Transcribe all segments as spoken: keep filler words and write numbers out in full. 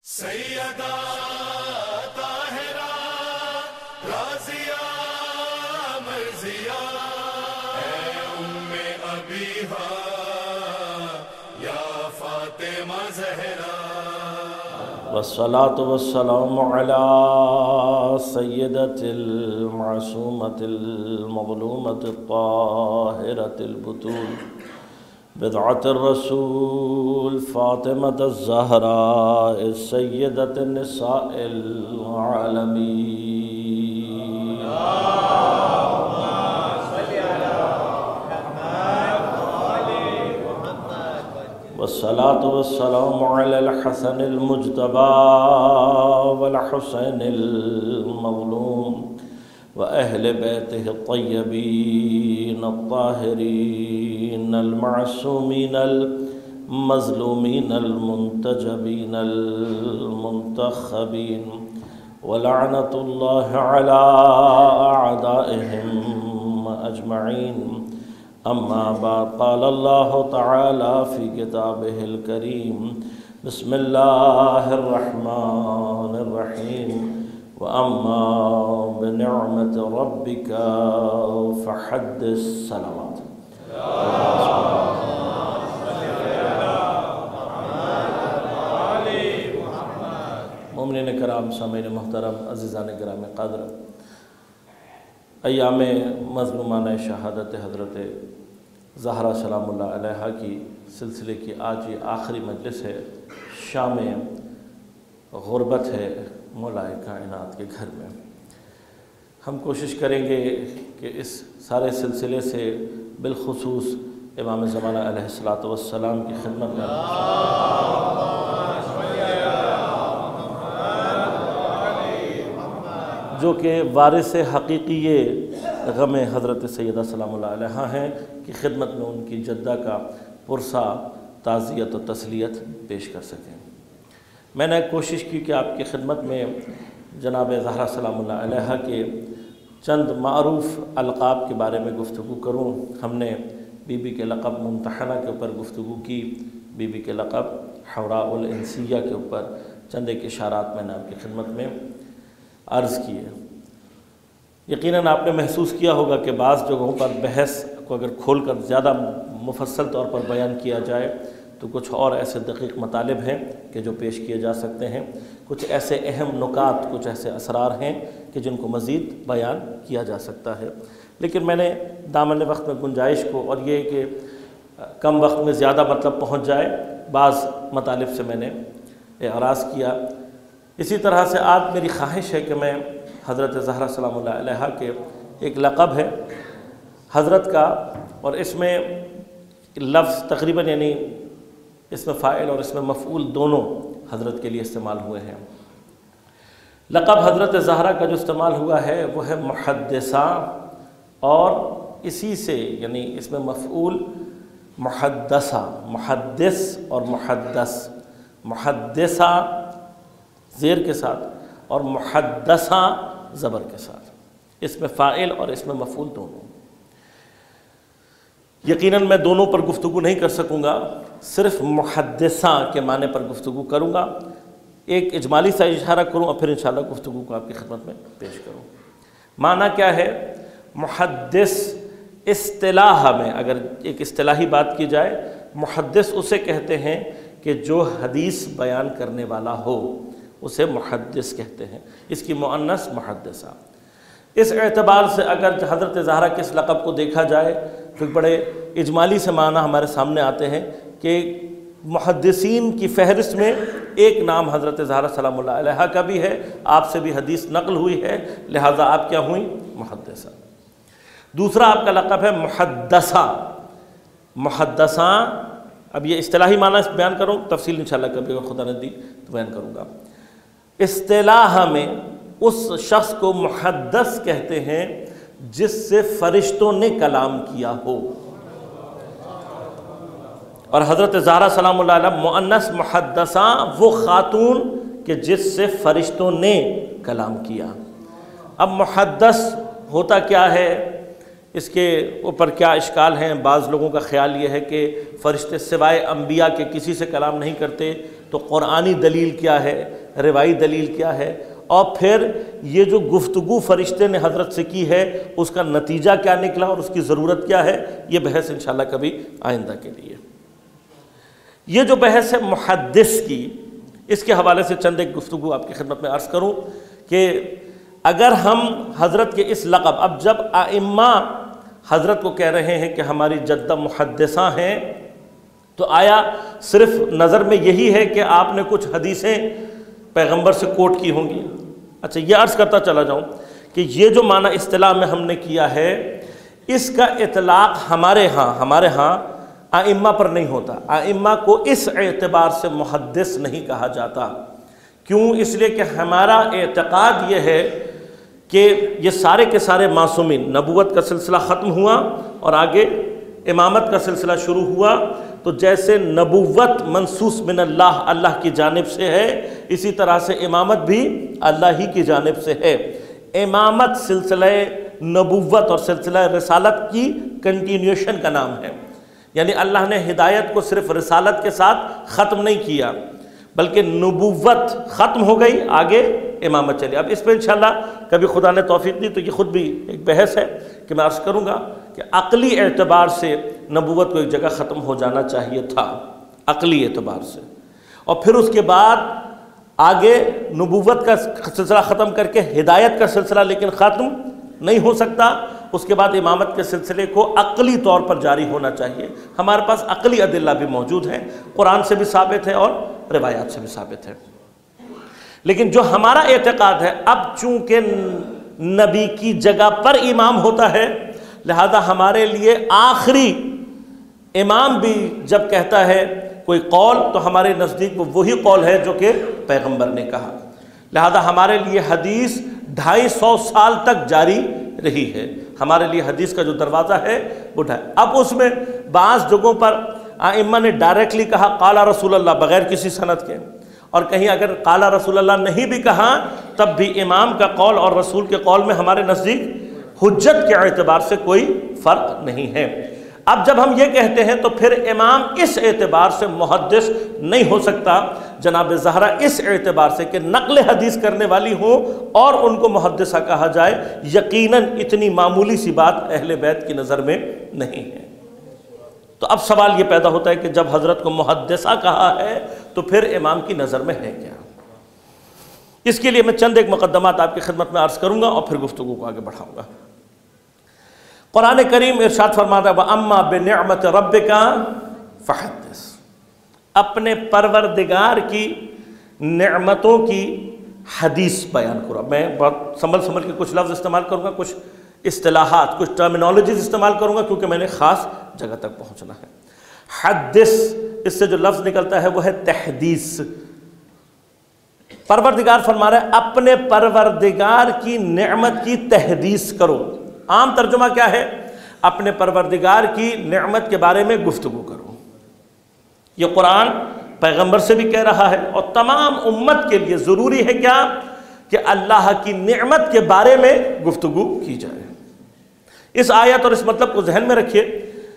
سیدہ طاہرہ رازیہ مرضیہ اے ام ابیہا یا فاطمہ زہرا، والصلاة والسلام على سيدة المعصومة المظلومة الطاهرة البتول بضعة الرسول فاطمة الزهراء السيدة النساء العالمين. والصلاة والسلام على الحسن المجتبى والحسين المظلوم وأهل بيته الطيبين الطاهرين المعصومين المظلومين المنتجبين المنتخبين، ولعنة الله على أعدائهم أجمعين. أما بعد، قال الله تعالى في كتابه الكريم: بسم الله الرحمن الرحيم. وأما بنعمة ربك فحدث. صلوات. مومنین کرام، سامعین محترم، عزیزان گرامی قدر، ایام مظلومانہ شہادت حضرت زہرا سلام اللہ علیہا کی سلسلے کی آج یہ آخری مجلس ہے. شام غربت ہے مولا کائنات کے گھر میں. ہم کوشش کریں گے کہ اس سارے سلسلے سے بالخصوص امام زمانہ علیہ الصلاۃ والسلام کی خدمت میں جو کہ وارث حقیقی غم حضرت سیدہ سلام اللہ علیہا ہیں کی خدمت میں ان کی جدہ کا پرسا تعزیت و تسلیت پیش کر سکیں. میں نے کوشش کی کہ آپ کی خدمت میں جناب زہرا سلام اللہ علیہا کے چند معروف القاب کے بارے میں گفتگو کروں. ہم نے بی بی کے لقب ممتحنہ کے اوپر گفتگو کی، بی بی کے لقب حوراء الانسیہ کے اوپر چند ایک اشارات میں نے آپ کی خدمت میں عرض کیے. یقیناً آپ نے محسوس کیا ہوگا کہ بعض جگہوں پر بحث کو اگر کھول کر زیادہ مفصل طور پر بیان کیا جائے تو کچھ اور ایسے دقیق مطالب ہیں کہ جو پیش کیے جا سکتے ہیں، کچھ ایسے اہم نکات، کچھ ایسے اسرار ہیں کہ جن کو مزید بیان کیا جا سکتا ہے. لیکن میں نے دامن وقت میں گنجائش کو اور یہ کہ کم وقت میں زیادہ مطلب پہنچ جائے، بعض مطالب سے میں نے اعراض کیا. اسی طرح سے آج میری خواہش ہے کہ میں حضرت زہرا سلام اللہ علیہا کے ایک لقب ہے حضرت کا، اور اس میں لفظ تقریباً یعنی اس میں فاعل اور اس میں مفعول دونوں حضرت کے لیے استعمال ہوئے ہیں. لقب حضرت زہرا کا جو استعمال ہوا ہے وہ ہے محدثہ، اور اسی سے یعنی اس میں مفعول محدثہ، محدث اور محدث، محدثہ زیر کے ساتھ اور محدثہ زبر کے ساتھ، اس میں فاعل اور اس میں مفعول دونوں. یقیناً میں دونوں پر گفتگو نہیں کر سکوں گا، صرف محدثہ کے معنی پر گفتگو کروں گا. ایک اجمالی سا اشارہ کروں اور پھر انشاءاللہ گفتگو کو آپ کی خدمت میں پیش کروں. معنی کیا ہے؟ محدث اصطلاح میں اگر ایک اصطلاحی بات کی جائے، محدث اسے کہتے ہیں کہ جو حدیث بیان کرنے والا ہو، اسے محدث کہتے ہیں. اس کی مؤنث محدثہ. اس اعتبار سے اگر حضرت زہرا کے اس لقب کو دیکھا جائے تو بڑے اجمالی سے معنی ہمارے سامنے آتے ہیں کہ محدثین کی فہرست میں ایک نام حضرت زہرا سلام اللہ علیہا کا بھی ہے، آپ سے بھی حدیث نقل ہوئی ہے، لہذا آپ کیا ہوئیں؟ محدثہ. دوسرا آپ کا لقب ہے محدثہ. محدثہ، اب یہ اصطلاحی معنی بیان کروں، تفصیل انشاءاللہ کبھی اگر خدا نے دی تو بیان کروں گا. اصطلاح میں اس شخص کو محدث کہتے ہیں جس سے فرشتوں نے کلام کیا ہو، اور حضرت زہرا سلام اللہ علیہ مؤنث محدثہ وہ خاتون کہ جس سے فرشتوں نے کلام کیا. اب محدث ہوتا کیا ہے؟ اس کے اوپر کیا اشکال ہیں؟ بعض لوگوں کا خیال یہ ہے کہ فرشتے سوائے انبیاء کے کسی سے کلام نہیں کرتے، تو قرآنی دلیل کیا ہے، روایی دلیل کیا ہے، اور پھر یہ جو گفتگو فرشتے نے حضرت سے کی ہے اس کا نتیجہ کیا نکلا اور اس کی ضرورت کیا ہے، یہ بحث انشاءاللہ کبھی آئندہ کے لیے۔ یہ جو بحث ہے محدث کی، اس کے حوالے سے چند ایک گفتگو آپ کی خدمت میں عرض کروں کہ اگر ہم حضرت کے اس لقب، اب جب ائمہ حضرت کو کہہ رہے ہیں کہ ہماری جدہ محدثہ ہیں، تو آیا صرف نظر میں یہی ہے کہ آپ نے کچھ حدیثیں پیغمبر سے کوٹ کی ہوں گی؟ اچھا، یہ عرض کرتا چلا جاؤں کہ یہ جو معنی اصطلاح میں ہم نے کیا ہے، اس کا اطلاق ہمارے ہاں ہمارے ہاں ائمہ پر نہیں ہوتا۔ ائمہ کو اس اعتبار سے محدث نہیں کہا جاتا۔ کیوں؟ اس لیے کہ ہمارا اعتقاد یہ ہے کہ یہ سارے کے سارے معصومین، نبوت کا سلسلہ ختم ہوا اور آگے امامت کا سلسلہ شروع ہوا، تو جیسے نبوت منصوص من اللہ، اللہ کی جانب سے ہے، اسی طرح سے امامت بھی اللہ ہی کی جانب سے ہے۔ امامت سلسلہ نبوت اور سلسلہ رسالت کی کنٹینیوشن کا نام ہے، یعنی اللہ نے ہدایت کو صرف رسالت کے ساتھ ختم نہیں کیا، بلکہ نبوت ختم ہو گئی، آگے امامت چلی۔ اب اس پہ انشاءاللہ کبھی خدا نے توفیق دی تو یہ خود بھی ایک بحث ہے کہ میں عرض کروں گا کہ عقلی اعتبار سے نبوت کو ایک جگہ ختم ہو جانا چاہیے تھا، عقلی اعتبار سے، اور پھر اس کے بعد آگے نبوت کا سلسلہ ختم کر کے ہدایت کا سلسلہ لیکن ختم نہیں ہو سکتا، اس کے بعد امامت کے سلسلے کو عقلی طور پر جاری ہونا چاہیے۔ ہمارے پاس عقلی ادلہ بھی موجود ہیں، قرآن سے بھی ثابت ہے اور روایات سے بھی ثابت ہے۔ لیکن جو ہمارا اعتقاد ہے، اب چونکہ نبی کی جگہ پر امام ہوتا ہے، لہذا ہمارے لیے آخری امام بھی جب کہتا ہے کوئی قول، تو ہمارے نزدیک وہ وہی قول ہے جو کہ پیغمبر نے کہا۔ لہذا ہمارے لیے حدیث ڈھائی سو سال تک جاری رہی ہے، ہمارے لیے حدیث کا جو دروازہ ہے وہ ڈھائی۔ اب اس میں بعض جگہوں پر ائمہ نے ڈائریکٹلی کہا قال رسول اللہ بغیر کسی سند کے، اور کہیں اگر قال رسول اللہ نہیں بھی کہا تب بھی امام کا قول اور رسول کے قول میں ہمارے نزدیک حجت کے اعتبار سے کوئی فرق نہیں ہے۔ اب جب ہم یہ کہتے ہیں تو پھر امام اس اعتبار سے محدث نہیں ہو سکتا جناب زہرا اس اعتبار سے کہ نقل حدیث کرنے والی ہوں اور ان کو محدثہ کہا جائے، یقیناً اتنی معمولی سی بات اہل بیت کی نظر میں نہیں ہے۔ تو اب سوال یہ پیدا ہوتا ہے کہ جب حضرت کو محدثہ کہا ہے تو پھر امام کی نظر میں ہے کیا؟ اس کے لیے میں چند ایک مقدمات آپ کی خدمت میں عرض کروں گا اور پھر گفتگو کو آگے بڑھاؤں گا۔ قرآن کریم ارشاد فرماتا ہے وَأَمَّا بِنِعْمَةِ رَبِّكَ فَحَدِّثْ، اپنے پروردگار کی نعمتوں کی حدیث بیان کرو۔ میں بہت سنبھل سنبھل کے کچھ لفظ استعمال کروں گا، کچھ اصطلاحات، کچھ ٹرمینالوجیز استعمال کروں گا کیونکہ میں نے خاص جگہ تک پہنچنا ہے۔ حدث، اس سے جو لفظ نکلتا ہے وہ ہے تحدیث۔ پروردگار فرما رہا ہے اپنے پروردگار کی نعمت کی تحدیث کرو۔ عام ترجمہ کیا ہے؟ اپنے پروردگار کی نعمت کے بارے میں گفتگو کرو۔ یہ قرآن پیغمبر سے بھی کہہ رہا ہے اور تمام امت کے لیے ضروری ہے کیا کہ اللہ کی نعمت کے بارے میں گفتگو کی جائے۔ اس آیت اور اس مطلب کو ذہن میں رکھیے۔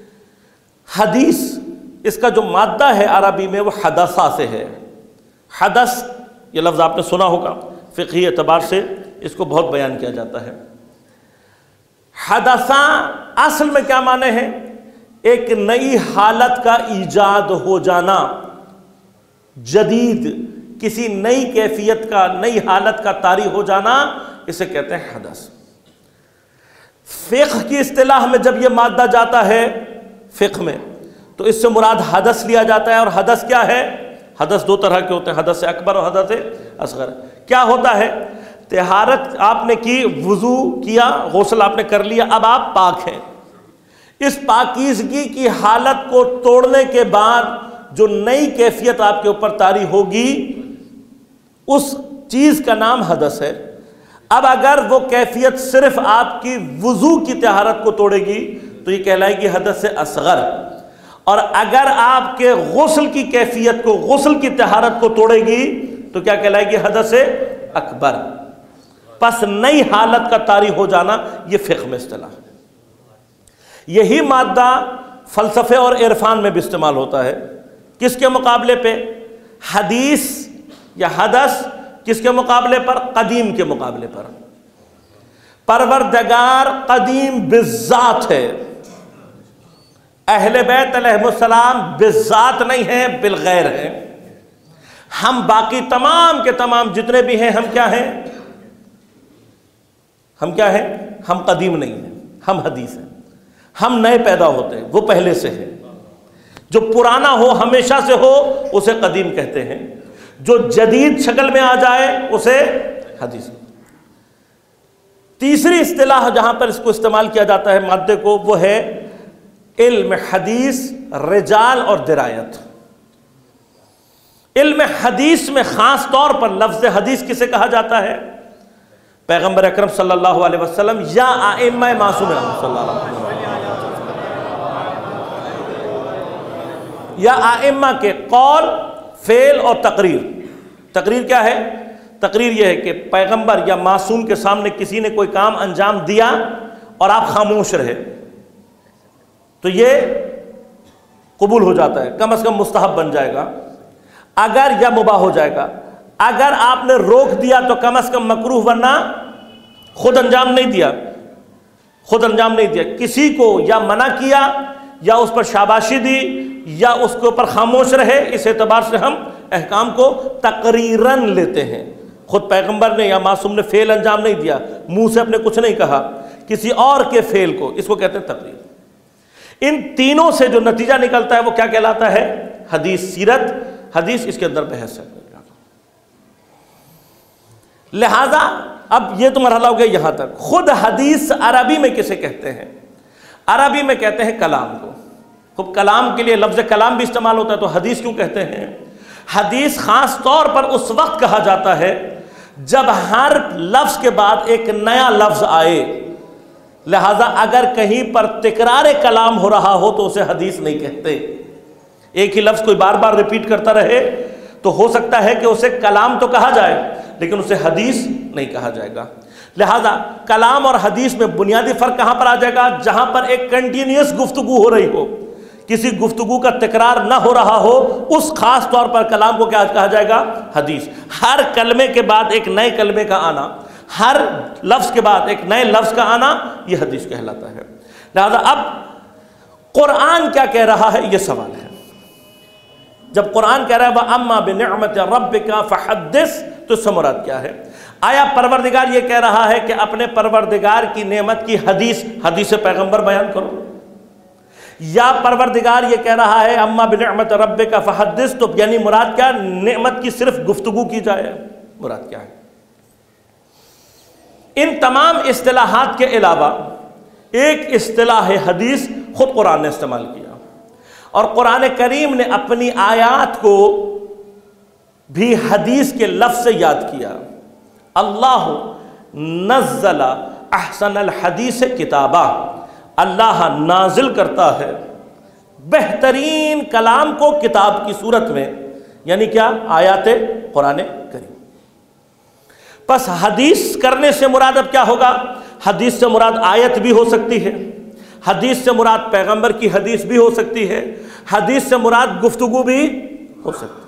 حدیث، اس کا جو مادہ ہے عربی میں وہ حدثہ سے ہے۔ حدث یہ لفظ آپ نے سنا ہوگا، فقہی اعتبار سے اس کو بہت بیان کیا جاتا ہے۔ حدثہ اصل میں کیا معنی ہے؟ ایک نئی حالت کا ایجاد ہو جانا، جدید کسی نئی کیفیت کا، نئی حالت کا طاری ہو جانا، اسے کہتے ہیں حدث۔ فقہ کی اصطلاح میں جب یہ مادہ جاتا ہے فقہ میں تو اس سے مراد حدث لیا جاتا ہے، اور حدث کیا ہے؟ حدث دو طرح کے ہوتے ہیں، حدث اکبر اور حدث اصغر۔ کیا ہوتا ہے؟ طہارت آپ نے کی، وضو کیا، غسل آپ نے کر لیا، اب آپ پاک ہیں۔ اس پاکیزگی کی حالت کو توڑنے کے بعد جو نئی کیفیت آپ کے اوپر طاری ہوگی اس چیز کا نام حدث ہے۔ اب اگر وہ کیفیت صرف آپ کی وضو کی طہارت کو توڑے گی تو یہ کہلائے گی حدث اصغر، اور اگر آپ کے غسل کی کیفیت کو، غسل کی طہارت کو توڑے گی تو کیا کہلائے گی؟ حدث اکبر۔ پس نئی حالت کا طاری ہو جانا یہ فقہ میں اصطلاح ہے۔ یہی مادہ فلسفے اور عرفان میں بھی استعمال ہوتا ہے. کس کے مقابلے پہ؟ حدیث یا حدث. کس کے مقابلے پر؟ قدیم کے مقابلے پر. پروردگار قدیم بالذات ہے، اہل بیت علیہ السلام بالذات نہیں ہیں، بالغیر ہیں. ہم باقی تمام کے تمام جتنے بھی ہیں، ہم کیا ہیں؟ ہم کیا ہیں؟ ہم قدیم نہیں ہیں، ہم حدیث ہیں. ہم نئے پیدا ہوتے ہیں، وہ پہلے سے ہیں. جو پرانا ہو، ہمیشہ سے ہو، اسے قدیم کہتے ہیں. جو جدید شکل میں آ جائے اسے حدیث. تیسری اصطلاح جہاں پر اس کو استعمال کیا جاتا ہے مادے کو، وہ ہے علم حدیث، رجال اور درایت. علم حدیث میں خاص طور پر لفظ حدیث کسے کہا جاتا ہے؟ پیغمبر اکرم صلی اللہ علیہ وسلم یا ائمہ معصومین صلی اللہ علیہ وسلم یا ائمہ کے قول، فعل اور تقریر. تقریر کیا ہے؟ تقریر یہ ہے کہ پیغمبر یا معصوم کے سامنے کسی نے کوئی کام انجام دیا اور آپ خاموش رہے تو یہ قبول ہو جاتا ہے، کم از کم مستحب بن جائے گا اگر یا مباح ہو جائے گا. اگر آپ نے روک دیا تو کم از کم مکروہ، ورنہ خود انجام نہیں دیا خود انجام نہیں دیا کسی کو یا منع کیا یا اس پر شاباشی دی یا اس کے اوپر خاموش رہے، اس اعتبار سے ہم احکام کو تقریراً لیتے ہیں. خود پیغمبر نے یا معصوم نے فعل انجام نہیں دیا، منہ سے اپنے کچھ نہیں کہا، کسی اور کے فعل کو، اس کو کہتے ہیں تقریر. ان تینوں سے جو نتیجہ نکلتا ہے وہ کیا کہلاتا ہے؟ حدیث. سیرت حدیث اس کے اندر بحث ہے. لہذا اب یہ تو مرحلہ ہو گیا یہاں تک. خود حدیث عربی میں کسے کہتے ہیں؟ عربی میں کہتے ہیں کلام کو. خود کلام کے لیے لفظ کلام بھی استعمال ہوتا ہے، تو حدیث کیوں کہتے ہیں؟ حدیث خاص طور پر اس وقت کہا جاتا ہے جب ہر لفظ کے بعد ایک نیا لفظ آئے. لہذا اگر کہیں پر تکرار کلام ہو رہا ہو تو اسے حدیث نہیں کہتے. ایک ہی لفظ کوئی بار بار ریپیٹ کرتا رہے تو ہو سکتا ہے کہ اسے کلام تو کہا جائے لیکن اسے حدیث نہیں کہا جائے گا. لہذا کلام اور حدیث میں بنیادی فرق کہاں پر آ جائے گا؟ جہاں پر ایک کنٹینیوس گفتگو ہو رہی ہو، کسی گفتگو کا تکرار نہ ہو رہا ہو، اس خاص طور پر کلام کو کیا کہا جائے گا؟ حدیث. ہر کلمے کے بعد ایک نئے کلمے کا آنا، ہر لفظ کے بعد ایک نئے لفظ کا آنا، یہ حدیث کہلاتا ہے. لہذا اب قرآن کیا کہہ رہا ہے، یہ سوال ہے. جب قرآن کہہ رہا ہے وَأَمَّا بِنِعْمَةِ رَبِّكَ فَحَدِّثْ، تو اس سے مراد کیا ہے؟ آیا پروردگار یہ کہہ رہا ہے کہ اپنے پروردگار کی نعمت کی حدیث حدیث پیغمبر بیان کرو، یا پروردگار یہ کہہ رہا ہے اما بنعمت ربک فحدث، تو یعنی مراد کیا؟ نعمت کی صرف گفتگو کی جائے، مراد کیا ہے؟ ان تمام اصطلاحات کے علاوہ ایک اصطلاح حدیث خود قرآن نے استعمال کیا، اور قرآن کریم نے اپنی آیات کو بھی حدیث کے لفظ سے یاد کیا. اللہ نزل احسن الحدیث کتابا، اللہ نازل کرتا ہے بہترین کلام کو کتاب کی صورت میں، یعنی کیا؟ آیات قرآن کریم. پس حدیث کرنے سے مراد اب کیا ہوگا؟ حدیث سے مراد آیت بھی ہو سکتی ہے، حدیث سے مراد پیغمبر کی حدیث بھی ہو سکتی ہے، حدیث سے مراد گفتگو بھی ہو سکتی ہے.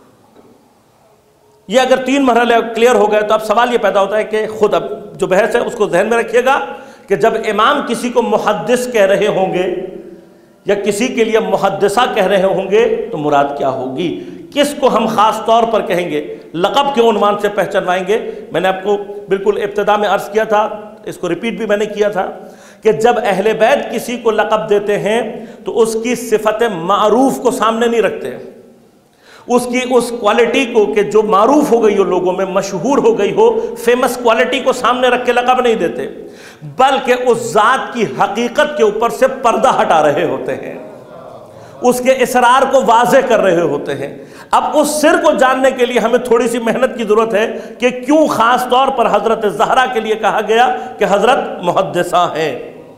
یہ اگر تین مرحلے کلیئر ہو گئے تو اب سوال یہ پیدا ہوتا ہے کہ خود اب جو بحث ہے اس کو ذہن میں رکھیے گا کہ جب امام کسی کو محدث کہہ رہے ہوں گے یا کسی کے لیے محدثہ کہہ رہے ہوں گے تو مراد کیا ہوگی؟ کس کو ہم خاص طور پر کہیں گے، لقب کے عنوان سے پہچانوائیں گے؟ میں نے آپ کو بالکل ابتدا میں عرض کیا تھا، اس کو ریپیٹ بھی میں نے کیا تھا کہ جب اہل بیت کسی کو لقب دیتے ہیں تو اس کی صفت معروف کو سامنے نہیں رکھتے، اس کی اس کوالٹی کو کہ جو معروف ہو گئی ہو، لوگوں میں مشہور ہو گئی ہو، فیمس کوالٹی کو سامنے رکھ کے لقب نہیں دیتے، بلکہ اس ذات کی حقیقت کے اوپر سے پردہ ہٹا رہے ہوتے ہیں، اس کے اسرار کو واضح کر رہے ہوتے ہیں. اب اس سر کو جاننے کے لیے ہمیں تھوڑی سی محنت کی ضرورت ہے کہ کیوں خاص طور پر حضرت زہرا کے لیے کہا گیا کہ حضرت محدثہ ہیں.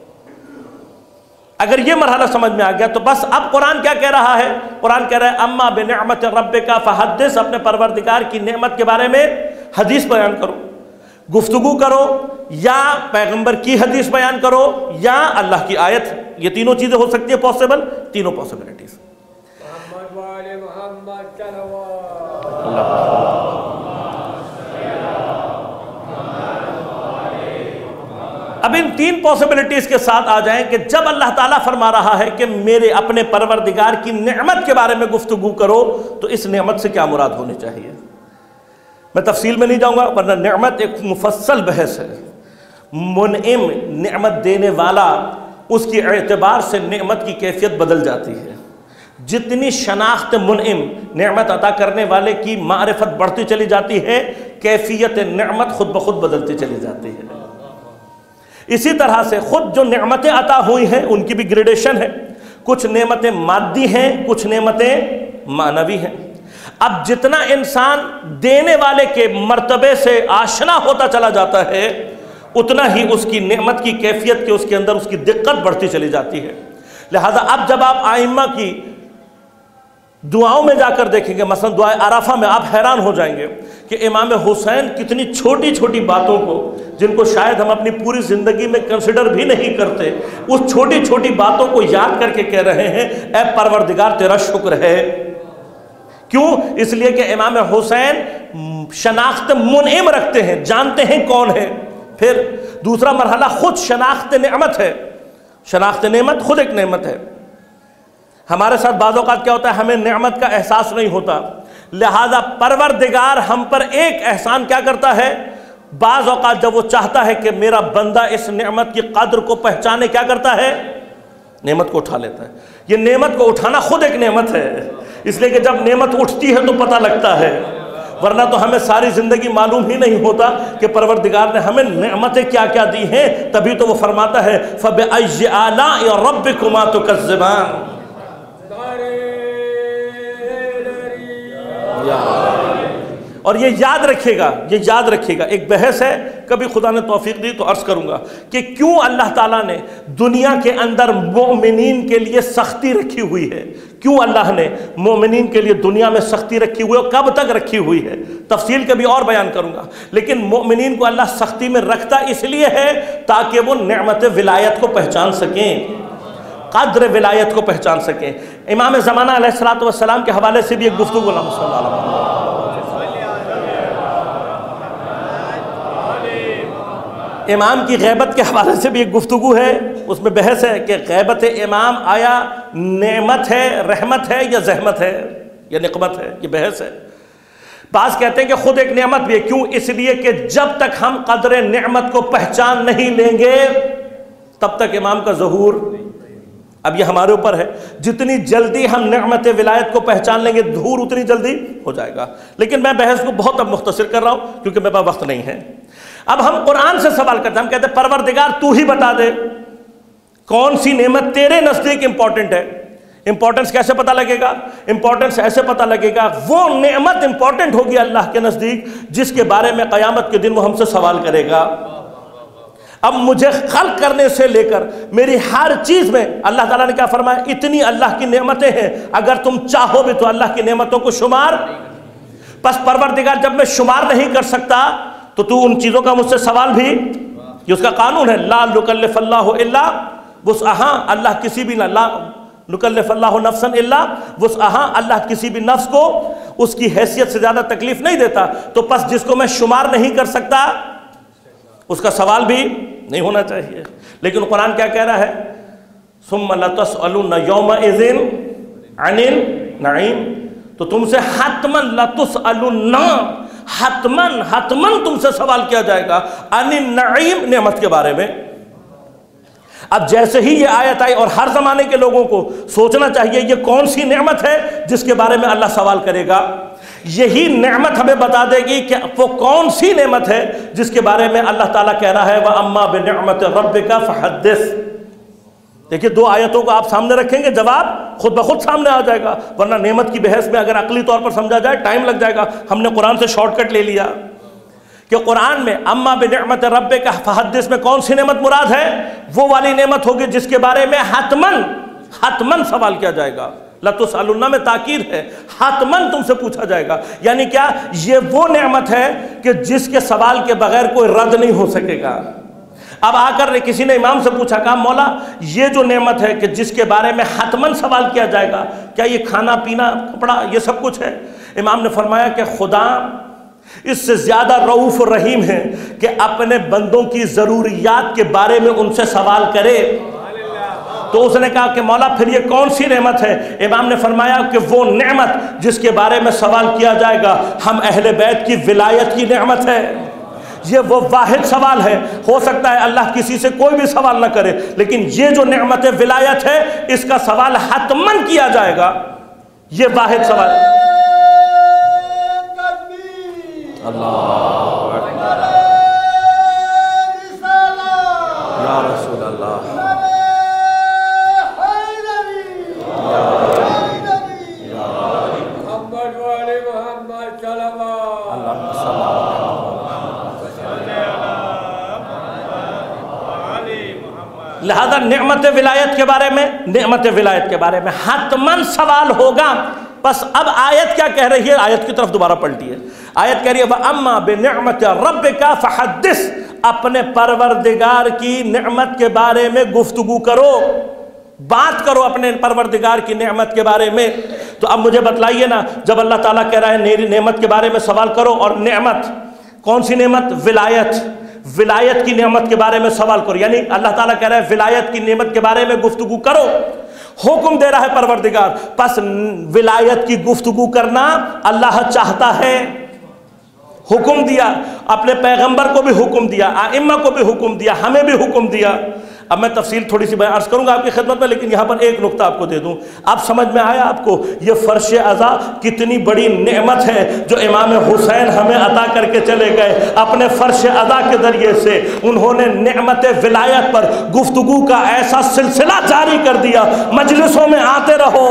اگر یہ مرحلہ سمجھ میں آ گیا تو بس اب قرآن کیا کہہ رہا ہے؟ قرآن کہہ رہا ہے اما بنعمت ربک فحدث، اپنے پروردگار کی نعمت کے بارے میں حدیث بیان کرو. گفتگو کرو یا پیغمبر کی حدیث بیان کرو یا اللہ کی آیت، یہ تینوں چیزیں ہو سکتی ہیں پاسبل، تینوں پاسبلٹیز۔ محمد والے محمد اب ان تین پاسبلٹیز کے ساتھ آ جائیں کہ جب اللہ تعالیٰ فرما رہا ہے کہ میرے اپنے پروردگار کی نعمت کے بارے میں گفتگو کرو تو اس نعمت سے کیا مراد ہونی چاہیے؟ میں تفصیل میں نہیں جاؤں گا ورنہ نعمت ایک مفصل بحث ہے۔ منعم نعمت دینے والا، اس کی اعتبار سے نعمت کی کیفیت بدل جاتی ہے۔ جتنی شناخت منعم نعمت عطا کرنے والے کی معرفت بڑھتی چلی جاتی ہے، کیفیت نعمت خود بخود بدلتی چلی جاتی ہے۔ اسی طرح سے خود جو نعمتیں عطا ہوئی ہیں ان کی بھی گریڈیشن ہے، کچھ نعمتیں مادی ہیں، کچھ نعمتیں معنوی ہیں۔ اب جتنا انسان دینے والے کے مرتبے سے آشنا ہوتا چلا جاتا ہے اتنا ہی اس کی نعمت کی کیفیت کے اس کے اندر اس کی دقت بڑھتی چلی جاتی ہے۔ لہذا اب جب آپ آئمہ کی دعاؤں میں جا کر دیکھیں گے، مثلا دعائے عرفہ میں، آپ حیران ہو جائیں گے کہ امام حسین کتنی چھوٹی چھوٹی باتوں کو، جن کو شاید ہم اپنی پوری زندگی میں کنسیڈر بھی نہیں کرتے، اس چھوٹی چھوٹی باتوں کو یاد کر کے کہہ رہے ہیں اے پروردگار تیرا شکر ہے۔ کیوں؟ اس لیے کہ امام حسین شناخت منعم رکھتے ہیں، جانتے ہیں کون ہے۔ پھر دوسرا مرحلہ خود شناخت نعمت ہے۔ شناخت نعمت خود ایک نعمت ہے۔ ہمارے ساتھ بعض اوقات کیا ہوتا ہے، ہمیں نعمت کا احساس نہیں ہوتا، لہذا پروردگار ہم پر ایک احسان کیا کرتا ہے، بعض اوقات جب وہ چاہتا ہے کہ میرا بندہ اس نعمت کی قدر کو پہچانے، کیا کرتا ہے، نعمت کو اٹھا لیتا ہے۔ یہ نعمت کو اٹھانا خود ایک نعمت ہے، اس لیے کہ جب نعمت اٹھتی ہے تو پتہ لگتا ہے، ورنہ تو ہمیں ساری زندگی معلوم ہی نہیں ہوتا کہ پروردگار نے ہمیں نعمتیں کیا کیا دی ہیں۔ تبھی تو وہ فرماتا ہے فَبِأَيِّ آلَاءِ رَبِّكُمَا تُكَذِّبَانِ۔ اور یہ یاد رکھے گا، یہ یاد رکھے گا، ایک بحث ہے، کبھی خدا نے توفیق دی تو عرض کروں گا کہ کیوں اللہ تعالیٰ نے دنیا کے اندر مومنین کے لیے سختی رکھی ہوئی ہے، کیوں اللہ نے مومنین کے لیے دنیا میں سختی رکھی ہوئی ہے، کب تک رکھی ہوئی ہے، تفصیل کبھی اور بیان کروں گا۔ لیکن مومنین کو اللہ سختی میں رکھتا اس لیے ہے تاکہ وہ نعمت ولایت کو پہچان سکیں، قدر ولایت کو پہچان سکیں۔ امام زمانہ علیہ الصلوۃ والسلام کے حوالے سے بھی ایک گفتگو، اللہم صلی اللہ علیہ وسلم، امام کی غیبت کے حوالے سے بھی ایک گفتگو ہے، اس میں بحث ہے کہ غیبت امام آیا نعمت ہے، رحمت ہے یا زحمت ہے یا نقمت ہے، یہ بحث ہے۔ بعض کہتے ہیں کہ خود ایک نعمت بھی ہے، کیوں؟ اس لیے کہ جب تک ہم قدر نعمت کو پہچان نہیں لیں گے تب تک امام کا ظہور، اب یہ ہمارے اوپر ہے، جتنی جلدی ہم نعمت ولایت کو پہچان لیں گے ظہور اتنی جلدی ہو جائے گا۔ لیکن میں بحث کو بہت اب مختصر کر رہا ہوں کیونکہ میرے پاس وقت نہیں ہے۔ اب ہم قرآن سے سوال کرتے ہیں، ہم کہتے ہیں پروردگار تو ہی بتا دے کون سی نعمت تیرے نزدیک امپورٹنٹ ہے۔ امپورٹنس کیسے پتہ لگے گا؟ امپورٹنس ایسے پتہ لگے گا، وہ نعمت امپورٹنٹ ہوگی اللہ کے نزدیک جس کے بارے میں قیامت کے دن وہ ہم سے سوال کرے گا۔ اب مجھے خلق کرنے سے لے کر میری ہر چیز میں اللہ تعالیٰ نے کیا فرمایا، اتنی اللہ کی نعمتیں ہیں، اگر تم چاہو بھی تو اللہ کی نعمتوں کو شمار، پس پروردگار جب میں شمار نہیں کر سکتا تو تو ان چیزوں کا مجھ سے سوال بھی، یہ اس کا قانون ہے، لا یکلف اللہ الا وسعہا، اللہ کسی بھی نہ لا نکلف اللہ نفسا الا وسعہا، اللہ کسی بھی نفس کو اس کی حیثیت سے زیادہ تکلیف نہیں دیتا، تو پس جس کو میں شمار نہیں کر سکتا اس کا سوال بھی نہیں ہونا چاہیے۔ لیکن قرآن کیا کہہ رہا ہے، ثم لتسألن یومئذ عن النعیم، تو تم سے حتماً لتسألن، حتماً حتماً تم سے سوال کیا جائے گا عن النعیم، نعمت کے بارے میں۔ اب جیسے ہی یہ آیت آئی اور ہر زمانے کے لوگوں کو سوچنا چاہیے یہ کون سی نعمت ہے جس کے بارے میں اللہ سوال کرے گا، یہی نعمت ہمیں بتا دے گی کہ وہ کون سی نعمت ہے جس کے بارے میں اللہ تعالیٰ کہہ رہا ہے وَأَمَّا بِنِعْمَةِ رَبِّكَ فَحَدِّثْ۔ دیکھیں دو آیتوں کو آپ سامنے رکھیں گے، جواب خود بخود سامنے آ جائے گا، ورنہ نعمت کی بحث میں اگر عقلی طور پر سمجھا جائے ٹائم لگ جائے گا۔ ہم نے قرآن سے شارٹ کٹ لے لیا کہ قرآن میں اما بنعمت ربک فحدث میں کون سی نعمت مراد ہے، وہ والی نعمت ہوگی جس کے بارے میں حتماً حتماً سوال کیا جائے گا، لَتُسْأَلُنَّ میں تاکید ہے، حتماً تم سے پوچھا جائے گا. یعنی کیا؟ یہ وہ نعمت ہے کہ جس کے سوال کے بغیر کوئی رد نہیں ہو سکے گا. اب آ کر کسی نے امام سے پوچھا، کہا مولا یہ جو نعمت ہے کہ جس کے بارے میں حتماً سوال کیا جائے گا، کیا یہ کھانا پینا کپڑا یہ سب کچھ ہے؟ امام نے فرمایا کہ خدا اس سے زیادہ رؤوف و رحیم ہے کہ اپنے بندوں کی ضروریات کے بارے میں ان سے سوال کرے. تو اس نے کہا کہ مولا پھر یہ کون سی نعمت ہے؟ امام نے فرمایا کہ وہ نعمت جس کے بارے میں سوال کیا جائے گا ہم اہل بیت کی ولایت کی نعمت ہے. یہ وہ واحد سوال ہے. ہو سکتا ہے اللہ کسی سے کوئی بھی سوال نہ کرے، لیکن یہ جو نعمت ولایت ہے اس کا سوال حتماً کیا جائے گا. یہ واحد سوال. اللہ یا رسول اللہ. لہذا نعمت ولایت کے بارے میں نعمت ولایت کے بارے میں حتماً سوال ہوگا. بس اب آیت کیا کہہ رہی ہے؟ آیت کی طرف دوبارہ پلٹیے. آیت کہہ رہی ہے وَأَمَّا بِنِعْمَةِ رَبِّكَ فَحَدِّثْ. اپنے پروردگار کی نعمت کے بارے میں گفتگو کرو، بات کرو اپنے پروردگار کی نعمت کے بارے میں. تو اب مجھے بتلائیے نا، جب اللہ تعالیٰ کہہ رہا ہے میری نعمت کے بارے میں سوال کرو، اور نعمت کون سی نعمت؟ ولایت. ولایت کی نعمت کے بارے میں سوال کرو، یعنی اللہ تعالیٰ کہہ رہا ہے ولایت کی نعمت کے بارے میں گفتگو کرو. حکم دے رہا ہے پروردگار. پس ولایت کی گفتگو کرنا اللہ چاہتا ہے. حکم دیا، اپنے پیغمبر کو بھی حکم دیا، ائمہ کو بھی حکم دیا، ہمیں بھی حکم دیا. اب میں تفصیل تھوڑی سی بیان عرض کروں گا آپ کی خدمت میں، لیکن یہاں پر ایک نقطہ آپ کو دے دوں. اب سمجھ میں آیا آپ کو یہ فرش عزا کتنی بڑی نعمت ہے جو امام حسین ہمیں عطا کر کے چلے گئے. اپنے فرش عزا کے ذریعے سے انہوں نے نعمت ولایت پر گفتگو کا ایسا سلسلہ جاری کر دیا. مجلسوں میں آتے رہو.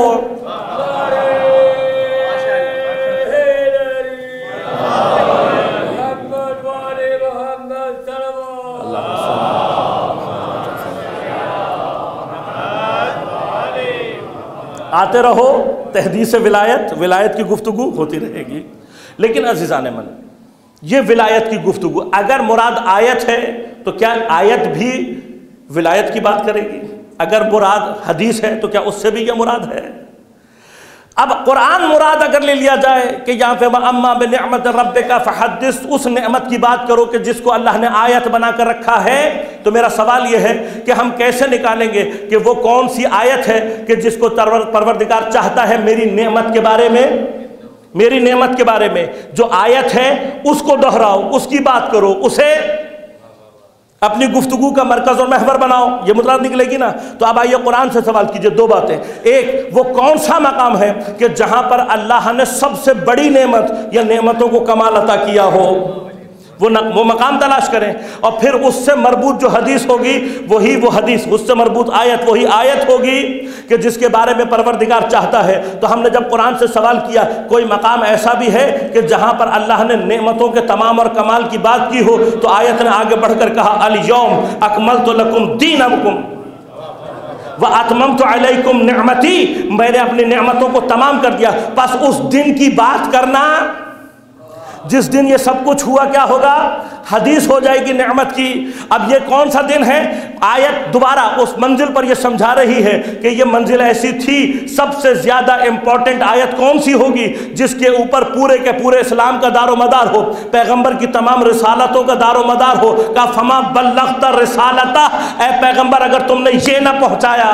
آتے رہو، تحدیث ولایت ولایت کی گفتگو ہوتی رہے گی. لیکن عزیزان من، یہ ولایت کی گفتگو اگر مراد آیت ہے تو کیا آیت بھی ولایت کی بات کرے گی؟ اگر مراد حدیث ہے تو کیا اس سے بھی یہ مراد ہے؟ اب قرآن مراد اگر لے لیا جائے کہ یہاں پہ وَأَمَّا بِنِعْمَةِ رَبِّكَ فَحَدِّثْ، اس نعمت کی بات کرو کہ جس کو اللہ نے آیت بنا کر رکھا ہے، تو میرا سوال یہ ہے کہ ہم کیسے نکالیں گے کہ وہ کون سی آیت ہے کہ جس کو پروردگار چاہتا ہے میری نعمت کے بارے میں میری نعمت کے بارے میں جو آیت ہے اس کو دہراؤ، اس کی بات کرو، اسے اپنی گفتگو کا مرکز اور محور بناؤ. یہ مراد نکلے گی نا. تو اب آئیے قرآن سے سوال کیجئے. دو باتیں. ایک، وہ کون سا مقام ہے کہ جہاں پر اللہ نے سب سے بڑی نعمت یا نعمتوں کو کمال عطا کیا ہو؟ وہ وہ مقام تلاش کریں، اور پھر اس سے مربوط جو حدیث ہوگی وہی وہ حدیث، اس سے مربوط آیت وہی آیت ہوگی کہ جس کے بارے میں پروردگار چاہتا ہے. تو ہم نے جب قرآن سے سوال کیا کوئی مقام ایسا بھی ہے کہ جہاں پر اللہ نے نعمتوں کے تمام اور کمال کی بات کی ہو؟ تو آیت نے آگے بڑھ کر کہا الیوم اکملت لکم دینکم وَأَتْمَمْتُ عَلَيْكُمْ نِعْمَتِي، میں نے اپنی نعمتوں کو تمام کر دیا. بس اس دن کی بات کرنا جس دن یہ سب کچھ ہوا کیا ہوگا؟ حدیث ہو جائے گی نعمت کی. اب یہ کون سا دن ہے؟ آیت دوبارہ اس منزل پر یہ سمجھا رہی ہے کہ یہ منزل ایسی تھی. سب سے زیادہ امپورٹنٹ آیت کون سی ہوگی جس کے اوپر پورے کے پورے اسلام کا دار و مدار ہو، پیغمبر کی تمام رسالتوں کا دار و مدار ہو؟ کا فما بلغت رسالتہ، اے پیغمبر اگر تم نے یہ نہ پہنچایا.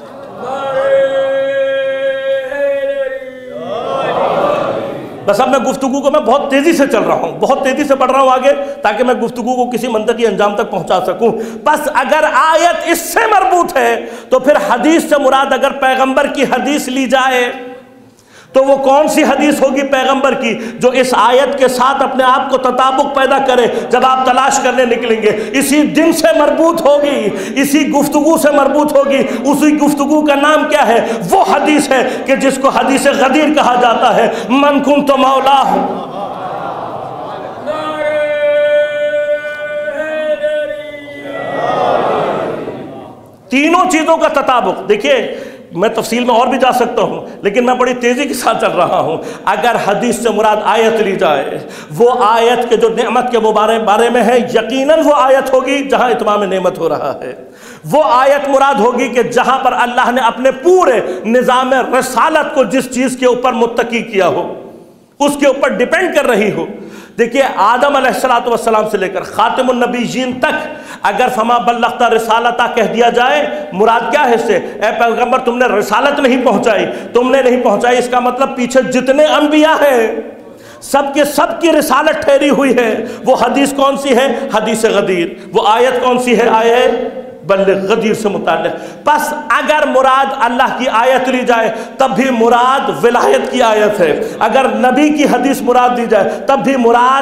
بس اب میں گفتگو کو میں بہت تیزی سے چل رہا ہوں، بہت تیزی سے بڑھ رہا ہوں آگے تاکہ میں گفتگو کو کسی منطقی انجام تک پہنچا سکوں. بس اگر آیت اس سے مربوط ہے تو پھر حدیث سے مراد اگر پیغمبر کی حدیث لی جائے تو وہ کون سی حدیث ہوگی پیغمبر کی جو اس آیت کے ساتھ اپنے آپ کو تطابق پیدا کرے جب آپ تلاش کرنے نکلیں گے؟ اسی دن سے مربوط ہوگی، اسی گفتگو سے مربوط ہوگی. اسی گفتگو کا نام کیا ہے؟ وہ حدیث ہے کہ جس کو حدیث غدیر کہا جاتا ہے. من کنت مولاہ، تینوں چیزوں کا تطابق. دیکھیے میں تفصیل میں اور بھی جا سکتا ہوں لیکن میں بڑی تیزی کے ساتھ چل رہا ہوں. اگر حدیث سے مراد آیت لی جائے وہ آیت کے جو نعمت کے بارے بارے میں ہے یقیناً وہ آیت ہوگی جہاں اتمام نعمت ہو رہا ہے. وہ آیت مراد ہوگی کہ جہاں پر اللہ نے اپنے پورے نظام رسالت کو جس چیز کے اوپر متکی کیا ہو اس کے اوپر ڈیپینڈ کر رہی ہو. دیکھیے آدم علیہ الصلوۃ والسلام سے لے کر خاتم النبیین تک اگر فما بلغت رسالتا کہہ دیا جائے مراد کیا ہے اس سے؟ اے پیغمبر تم نے رسالت نہیں پہنچائی تم نے نہیں پہنچائی اس کا مطلب پیچھے جتنے انبیاء ہیں سب کے سب کی رسالت ٹھہری ہوئی ہے. وہ حدیث کون سی ہے؟ حدیث غدیر. وہ آیت کون سی ہے؟ آیت بلغ غدیر سے متعلق. پس اگر مراد اللہ کی آیت لی جائے تب بھی مراد ولایت کی آیت ہے. اگر نبی کی حدیث مراد دی جائے تب بھی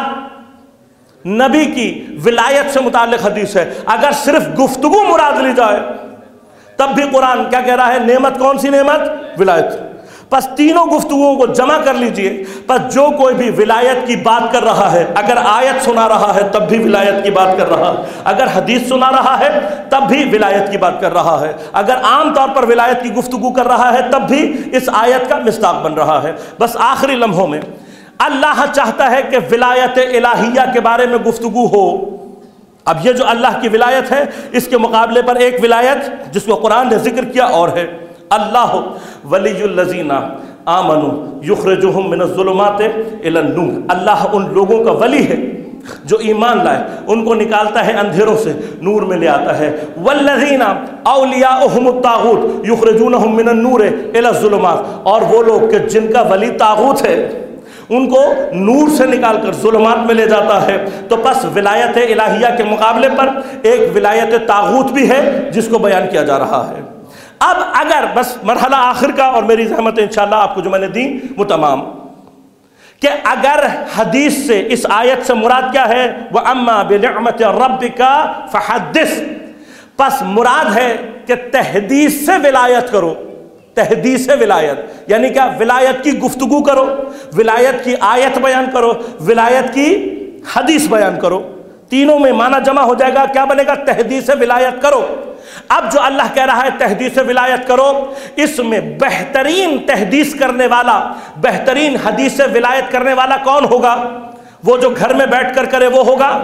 مراد نبی کی ولایت سے متعلق حدیث ہے. اگر صرف گفتگو مراد لی جائے تب بھی قرآن کیا کہہ رہا ہے؟ نعمت کون سی نعمت؟ ولایت. پس تینوں گفتگوؤں کو جمع کر لیجئے. پس جو کوئی بھی ولایت کی بات کر رہا ہے اگر آیت سنا رہا ہے تب بھی ولایت کی بات کر رہا ہے. اگر حدیث سنا رہا ہے تب بھی ولایت کی بات کر رہا ہے. اگر عام طور پر ولایت کی گفتگو کر رہا ہے تب بھی اس آیت کا مصداق بن رہا ہے. بس آخری لمحوں میں اللہ چاہتا ہے کہ ولایت الہیہ کے بارے میں گفتگو ہو. اب یہ جو اللہ کی ولایت ہے اس کے مقابلے پر ایک ولایت جس کو قرآن نے ذکر کیا اور ہے اللہ ولی الذین آمنوا یخرجہم من الظلمات الی النور. اللہ ان لوگوں کا ولی ہے جو ایمان لائے ان کو نکالتا ہے اندھیروں سے نور میں لے آتا ہے. والذین اولیاؤہم الطاغوت یخرجونہم من النور الی الظلمات. اور وہ لوگ کہ جن کا ولی طاغوت ہے ان کو نور سے نکال کر ظلمات میں لے جاتا ہے. تو پس ولایت الہیہ کے مقابلے پر ایک ولایت طاغوت بھی ہے جس کو بیان کیا جا رہا ہے. اب اگر بس مرحلہ آخر کا اور میری زحمت انشاءاللہ آپ کو جو میں نے دی وہ تمام کہ اگر حدیث سے اس آیت سے مراد کیا ہے؟ وَأَمَّا بِنِعْمَةِ رَبِّكَ فَحَدِّثْ. پس مراد ہے کہ تحدیث سے ولایت کرو. تحدیث سے ولایت یعنی کیا؟ ولایت کی گفتگو کرو ولایت کی آیت بیان کرو ولایت کی حدیث بیان کرو. تینوں میں معنی جمع ہو جائے گا. کیا بنے گا؟ تحدیث سے ولایت کرو. اب جو اللہ کہہ رہا ہے تحدیث سے ولایت کرو اس میں بہترین تحدیث کرنے والا بہترین حدیث سے ولایت کرنے والا کون ہوگا؟ وہ جو گھر میں بیٹھ کر کرے وہ ہوگا.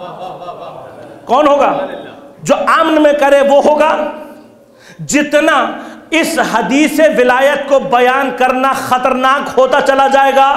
کون ہوگا؟ جو امن میں کرے وہ ہوگا. جتنا اس حدیث ولایت کو بیان کرنا خطرناک ہوتا چلا جائے گا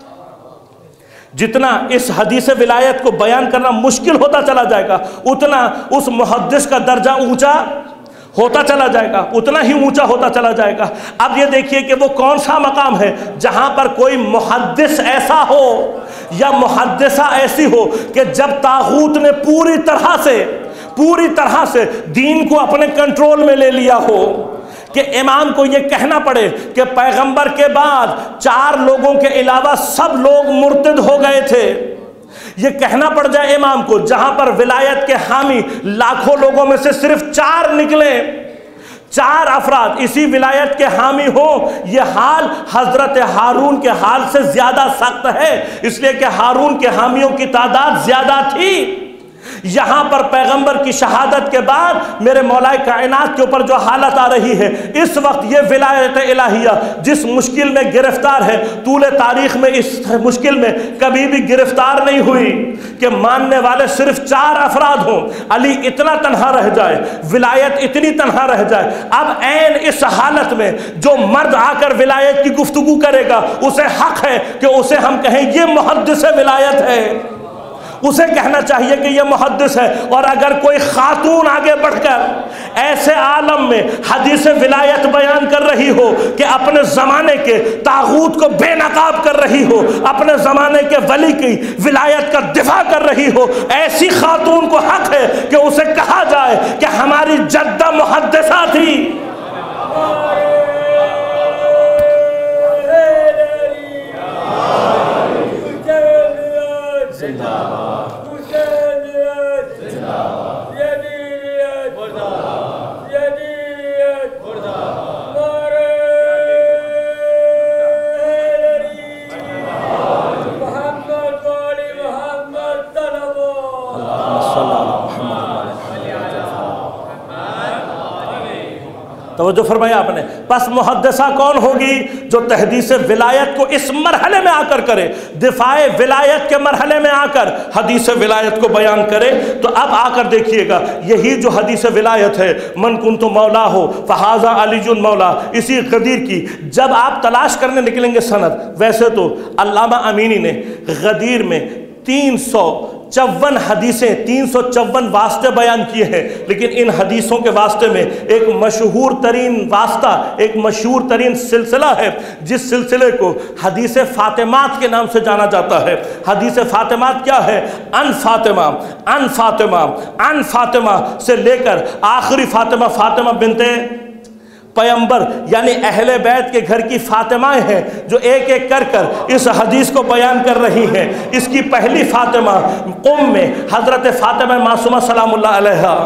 جتنا اس حدیث ولایت کو بیان کرنا مشکل ہوتا چلا جائے گا اتنا اس محدث کا درجہ اونچا ہوتا چلا جائے گا اتنا ہی اونچا ہوتا چلا جائے گا. اب یہ دیکھیے کہ وہ کون سا مقام ہے جہاں پر کوئی محدث ایسا ہو یا محدثہ ایسی ہو کہ جب طاغوت نے پوری طرح سے پوری طرح سے دین کو اپنے کنٹرول میں لے لیا ہو کہ امام کو یہ کہنا پڑے کہ پیغمبر کے بعد چار لوگوں کے علاوہ سب لوگ مرتد ہو گئے تھے. یہ کہنا پڑ جائے امام کو جہاں پر ولایت کے حامی لاکھوں لوگوں میں سے صرف چار نکلے چار افراد اسی ولایت کے حامی ہو. یہ حال حضرت ہارون کے حال سے زیادہ سخت ہے اس لیے کہ ہارون کے حامیوں کی تعداد زیادہ تھی. یہاں پر پیغمبر کی شہادت کے بعد میرے مولا کائنات کے اوپر جو حالت آ رہی ہے اس وقت یہ ولایت الہیہ جس مشکل میں گرفتار ہے طول تاریخ میں اس مشکل میں کبھی بھی گرفتار نہیں ہوئی کہ ماننے والے صرف چار افراد ہوں. علی اتنا تنہا رہ جائے ولایت اتنی تنہا رہ جائے. اب عین اس حالت میں جو مرد آ کر ولایت کی گفتگو کرے گا اسے حق ہے کہ اسے ہم کہیں یہ محدث ولایت ہے. اسے کہنا چاہیے کہ یہ محدث ہے. اور اگر کوئی خاتون آگے بڑھ کر ایسے عالم میں حدیث ولایت بیان کر رہی ہو کہ اپنے زمانے کے طاغوت کو بے نقاب کر رہی ہو اپنے زمانے کے ولی کی ولایت کا دفاع کر رہی ہو ایسی خاتون کو حق ہے کہ اسے کہا جائے کہ ہماری جدہ محدثہ تھی. توجہ فرمایا آپ نے. پس محدثہ کون ہوگی؟ جو تحدیث ولایت کو اس مرحلے میں آ کر کرے، دفاع ولایت کے مرحلے میں آ کر حدیث ولایت کو بیان کرے. تو اب آ کر دیکھیے گا یہی جو حدیث ولایت ہے، من کنت مولا ہو فہذا علی مولا، اسی غدیر کی جب آپ تلاش کرنے نکلیں گے سند، ویسے تو علامہ امینی نے غدیر میں تین سو چون حدیثیں، تین سو چون واسطے بیان کیے ہیں، لیکن ان حدیثوں کے واسطے میں ایک مشہور ترین واسطہ، ایک مشہور ترین سلسلہ ہے جس سلسلے کو حدیث فاطمات کے نام سے جانا جاتا ہے. حدیث فاطمات کیا ہے؟ ان فاطمہ ان فاطمہ ان فاطمہ سے لے کر آخری فاطمہ، فاطمہ بنت پیمبر، یعنی اہل بیت کے گھر کی فاطمائیں ہیں جو ایک ایک کر کر اس حدیث کو بیان کر رہی ہیں. اس کی پہلی فاطمہ قم میں حضرت فاطمہ معصومہ سلام اللہ علیہا،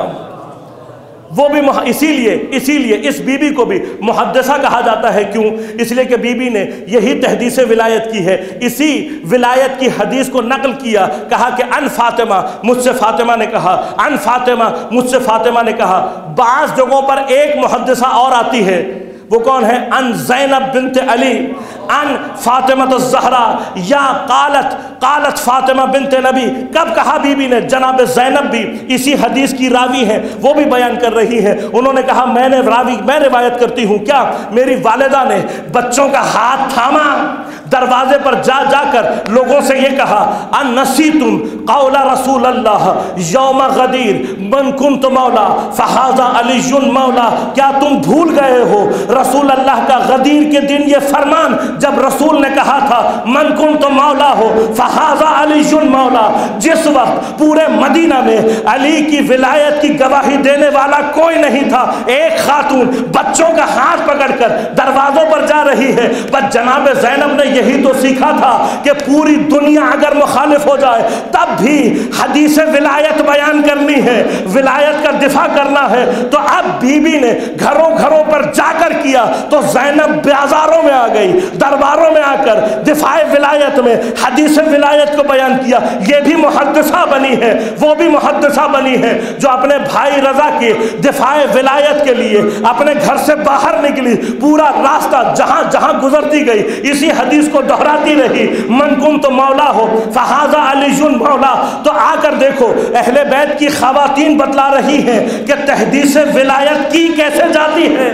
وہ بھی اسی لیے اسی لیے اس بی بی کو بھی محدثہ کہا جاتا ہے. کیوں؟ اس لیے کہ بی بی نے یہی تحدیث ولایت کی ہے، اسی ولایت کی حدیث کو نقل کیا، کہا کہ ان فاطمہ، مجھ سے فاطمہ نے کہا، ان فاطمہ، مجھ سے فاطمہ نے کہا. بعض جگہوں پر ایک محدثہ اور آتی ہے، وہ کون ہے؟ ان زینب بنت علی، ان فاطمہ الزہرا، یا قالت قالت فاطمہ بنت نبی. کب کہا بی بی نے؟ جناب زینب بھی اسی حدیث کی راوی ہیں، وہ بھی بیان کر رہی ہیں. انہوں نے کہا میں نے راوی میں روایت کرتی ہوں، کیا میری والدہ نے بچوں کا ہاتھ تھاما، دروازے پر جا جا کر لوگوں سے یہ کہا ان نسیتم قول رسول اللہ یوم غدیر من کنت مولا فہذا علی مولا، کیا تم بھول گئے ہو رسول اللہ کا غدیر کے دن یہ فرمان جب رسول نے کہا تھا من کنت مولا ہو فہذا علی مولا، جس وقت پورے مدینہ میں علی کی ولایت کی گواہی دینے والا کوئی نہیں تھا، ایک خاتون بچوں کا ہاتھ پکڑ کر دروازوں پر جا رہی ہے. بس جناب زینب نے یہی تو سیکھا تھا کہ پوری دنیا اگر مخالف ہو جائے تب بھی حدیث ولایت بیان کرنی ہے، ولایت کا دفاع کرنا ہے. تو اب بی بی نے گھروں گھروں پر جا کر کیا تو زینب بازاروں میں آ گئی، درباروں میں آ کر دفاع ولایت میں حدیث ولایت کو بیان کیا. یہ بھی محدثہ بنی ہے، وہ بھی محدثہ بنی ہے جو اپنے بھائی رضا کے دفاع ولایت کے لیے اپنے گھر سے باہر نکلی، پورا راستہ جہاں جہاں گزرتی گئی اسی حدیث کو دہراتی رہی، من کنت مولا ہو فہذا علی مولا. تو آ کر دیکھو اہل بیت کی خواتین بتلا رہی ہیں کہ تحدیث ولایت کی کیسے جاتی ہے.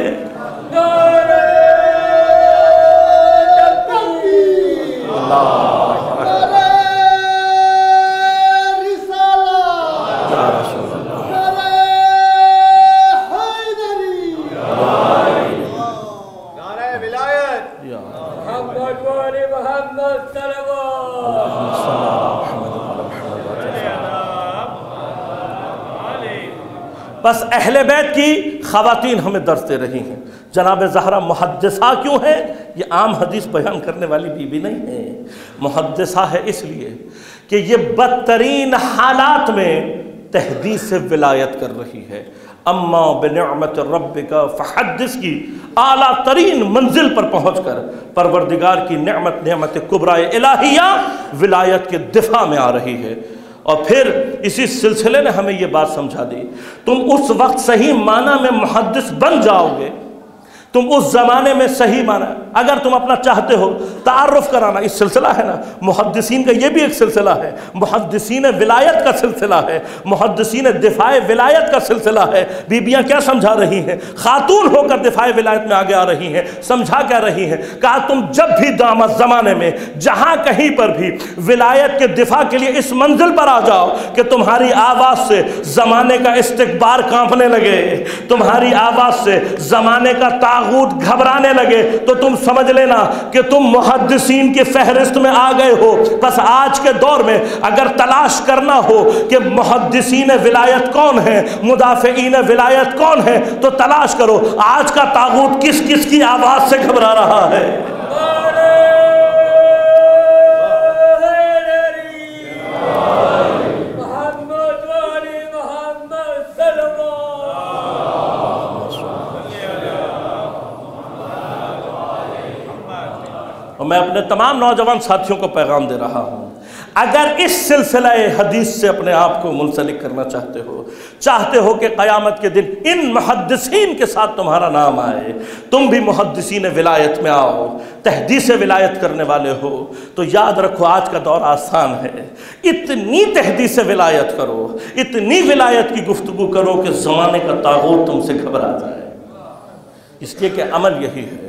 بس اہل بیت کی خواتین ہمیں درس دے رہی ہیں. جناب زہرا محدثہ کیوں ہے؟ یہ عام حدیث بیان کرنے والی بی بی نہیں ہے، محدثہ ہے اس لیے کہ یہ بدترین حالات میں تحدیث ولایت کر رہی ہے. اما بنعمت ربک فحدث کی اعلیٰ ترین منزل پر پہنچ کر پروردگار کی نعمت، نعمت کبریٰ الہیہ ولایت کے دفاع میں آ رہی ہے. اور پھر اسی سلسلے نے ہمیں یہ بات سمجھا دی، تم اس وقت صحیح معنی میں محدث بن جاؤ گے، تم اس زمانے میں صحیح معنی، اگر تم اپنا چاہتے ہو تعارف کرانا، اس سلسلہ ہے نا محدثین کا، یہ بھی ایک سلسلہ ہے، محدثین ولایت کا سلسلہ ہے، محدثین دفاع ولایت کا سلسلہ ہے. بیبیاں کیا سمجھا رہی ہیں؟ خاتون ہو کر دفاع ولایت میں آگے آ رہی ہیں، سمجھا کیا رہی ہیں؟ کہا تم جب بھی دامت زمانے میں جہاں کہیں پر بھی ولایت کے دفاع کے لیے اس منزل پر آ جاؤ کہ تمہاری آواز سے زمانے کا استکبار کانپنے لگے، تمہاری آواز سے زمانے کا تاغوت گھبرانے لگے، تو تم سمجھ لینا کہ تم محدثین کی فہرست میں آ گئے ہو. بس آج کے دور میں اگر تلاش کرنا ہو کہ محدثین ولایت کون ہیں، مدافعین ولایت کون ہیں، تو تلاش کرو آج کا طاغوت کس کس کی آواز سے گھبرا رہا ہے. اور میں اپنے تمام نوجوان ساتھیوں کو پیغام دے رہا ہوں، اگر اس سلسلہ حدیث سے اپنے آپ کو منسلک کرنا چاہتے ہو، چاہتے ہو کہ قیامت کے دن ان محدثین کے ساتھ تمہارا نام آئے، تم بھی محدثین ولایت میں آؤ، تحدیث ولایت کرنے والے ہو، تو یاد رکھو آج کا دور آسان ہے۔ اتنی تحدیث ولایت کرو، اتنی ولایت کی گفتگو کرو کہ زمانے کا طاغوت تم سے گھبرا جائے، اس لیے کہ عمل یہی ہے۔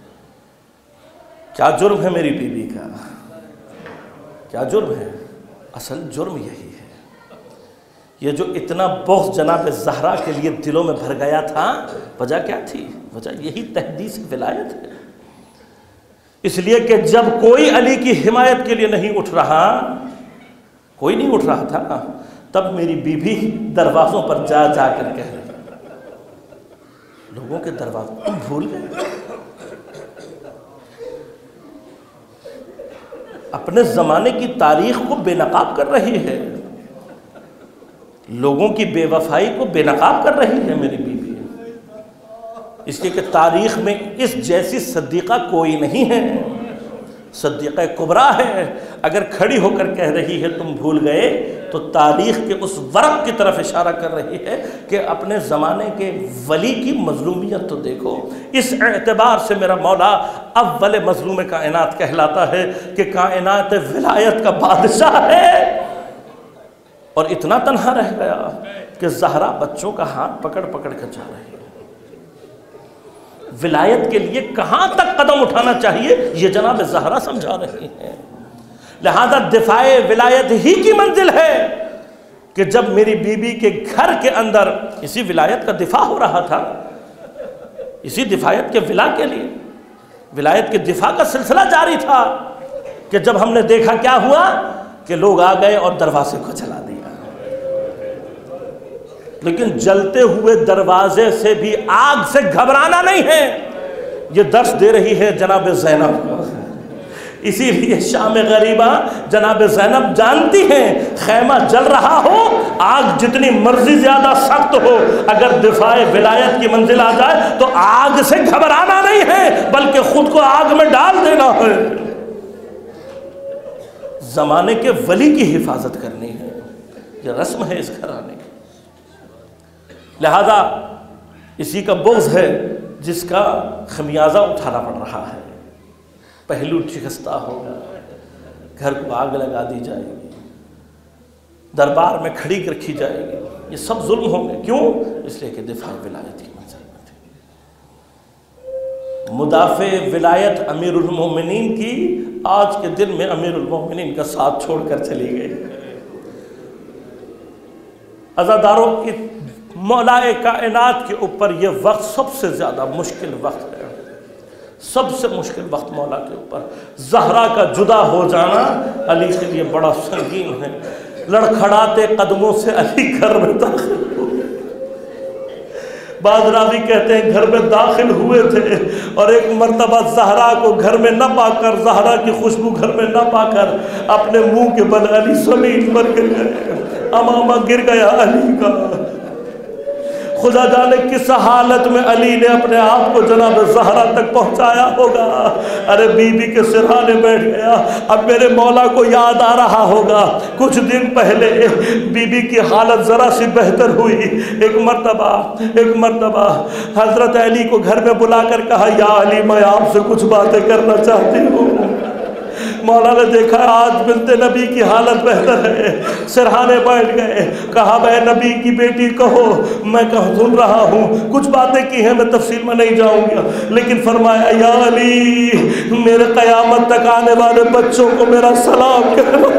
کیا جرم ہے میری بیوی کا؟ کیا جرم ہے؟ اصل جرم یہی ہے۔ یہ جو اتنا بغض جناب زہرا کے لیے دلوں میں بھر گیا تھا، وجہ کیا تھی؟ وجہ یہی تحدیث ولایت ہے۔ اس لیے کہ جب کوئی علی کی حمایت کے لیے نہیں اٹھ رہا، کوئی نہیں اٹھ رہا تھا، تب میری بیوی دروازوں پر جا جا کر کہہ رہی، لوگوں کے دروازوں تم بھول گئے، اپنے زمانے کی تاریخ کو بے نقاب کر رہی ہے، لوگوں کی بے وفائی کو بے نقاب کر رہی ہے میری بیوی، اس لیے کہ تاریخ میں اس جیسی صدیقہ کوئی نہیں ہے، صدیقہ کبریٰ ہے۔ اگر کھڑی ہو کر کہہ رہی ہے تم بھول گئے، تو تاریخ کے اس ورق کی طرف اشارہ کر رہی ہے کہ اپنے زمانے کے ولی کی مظلومیت تو دیکھو۔ اس اعتبار سے میرا مولا اول مظلوم کائنات کہلاتا ہے کہ کائنات ولایت کا بادشاہ ہے، اور اتنا تنہا رہ گیا کہ زہرا بچوں کا ہاتھ پکڑ پکڑ کر جا رہی ہے۔ ولایت کے لیے کہاں تک قدم اٹھانا چاہیے یہ جناب زہرا سمجھا رہی ہیں۔ لہذا دفاع ولایت ہی کی منزل ہے کہ جب میری بیوی کے گھر کے اندر اسی ولایت کا دفاع ہو رہا تھا، اسی دفاعیت کے ولا کے لیے ولایت کے دفاع کا سلسلہ جاری تھا، کہ جب ہم نے دیکھا کیا ہوا کہ لوگ آ گئے اور دروازے کو جلا دیا۔ لیکن جلتے ہوئے دروازے سے بھی آگ سے گھبرانا نہیں ہے، یہ درس دے رہی ہے جناب زینب کو۔ اسی لیے شام غریبہ جناب زینب جانتی ہیں خیمہ جل رہا ہو، آگ جتنی مرضی زیادہ سخت ہو، اگر دفاع ولایت کی منزل آ جائے تو آگ سے گھبرانا نہیں ہے، بلکہ خود کو آگ میں ڈال دینا ہے، زمانے کے ولی کی حفاظت کرنی ہے۔ یہ رسم ہے اس گھرانے کی۔ لہذا اسی کا بغض ہے جس کا خمیازہ اٹھانا پڑ رہا ہے۔ پہلو شکستہ ہوگا، گھر کو آگ لگا دی جائے گی، دربار میں کھڑی رکھی جائے گی، یہ سب ظلم ہوں گے۔ کیوں؟ اس لیے کہ دفاع ولایت کی منزل میں تھی۔ مدافع ولایت امیر المومنین کی آج کے دن میں امیر المومنین کا ساتھ چھوڑ کر چلی گئی۔ عزاداروں کی مولائے کائنات کے اوپر یہ وقت سب سے زیادہ مشکل وقت ہے، سب سے مشکل وقت مولا کے اوپر۔ زہرا کا جدا ہو جانا علی کے لیے بڑا سنگین ہے۔ لڑکھڑاتے قدموں سے علی گھر میں داخل ہوئے۔ بعض راوی کہتے ہیں گھر میں داخل ہوئے تھے، اور ایک مرتبہ زہرا کو گھر میں نہ پا کر، زہرا کی خوشبو گھر میں نہ پا کر، اپنے منہ کے بل علی زمین پر گر گئے، امامہ گر گیا علی کا۔ خدا جانے کس حالت میں علی نے اپنے آپ کو جناب زہرا تک پہنچایا ہوگا۔ ارے بی بی کے سرہانے بیٹھ گیا۔ اب میرے مولا کو یاد آ رہا ہوگا کچھ دن پہلے بی بی کی حالت ذرا سی بہتر ہوئی، ایک مرتبہ ایک مرتبہ حضرت علی کو گھر میں بلا کر کہا، یا علی میں آپ سے کچھ باتیں کرنا چاہتی ہوں۔ مولا نے دیکھا آج بنت نبی کی حالت بہتر ہے، سرہانے بیٹھ گئے، کہا میں نبی کی بیٹی کہو، میں کہا سن رہا ہوں، کچھ باتیں کی ہیں میں تفصیل میں نہیں جاؤں گا، لیکن فرمایا یا علی میرے قیامت تک آنے والے بچوں کو میرا سلام کہنا،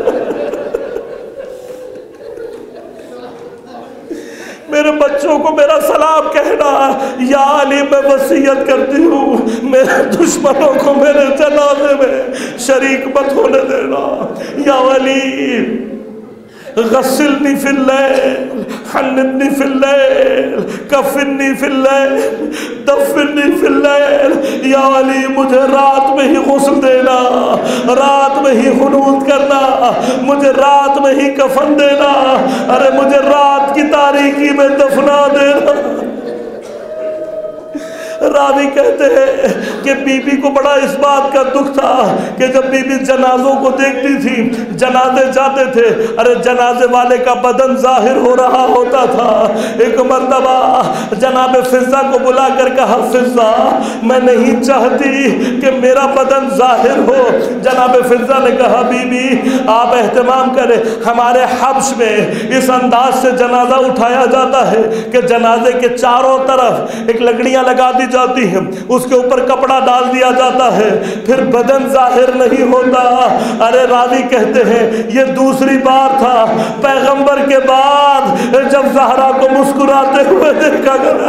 میرے بچوں کو میرا سلام کہنا، یا علی میں وصیت کرتی ہوں میرے دشمنوں کو میرے جنازے میں شریک مت ہونے دینا۔ یا علی غسلنی فی اللیل، حننی فی اللیل، کفنی فی اللیل، دفنی فی اللیل۔ یا علی مجھے رات میں ہی غسل دینا، رات میں ہی حنوط کرنا، مجھے رات میں ہی کفن دینا، ارے مجھے رات کی تاریکی میں دفنا دینا۔ راوی کہتے ہیں کہ بی بی کو بڑا اس بات کا دکھ تھا کہ جب بی بی جنازوں کو دیکھتی تھی، جنازے جاتے تھے، ارے جنازے والے کا بدن ظاہر ہو رہا ہوتا تھا۔ ایک مرتبہ جناب فضہ کو بلا کر کہا فضہ میں نہیں چاہتی کہ میرا بدن ظاہر ہو۔ جناب فضہ نے کہا بی بی آپ اہتمام کریں، ہمارے حبش میں اس انداز سے جنازہ اٹھایا جاتا ہے کہ جنازے کے چاروں طرف ایک لکڑیاں لگا دی جاتی ہیں، اس کے اوپر کپڑا ڈال دیا جاتا ہے، پھر بدن ظاہر نہیں ہوتا۔ ارے راوی کہتے ہیں یہ دوسری بار تھا پیغمبر کے بعد جب زہرا کو مسکراتے ہوئے دیکھا گیا۔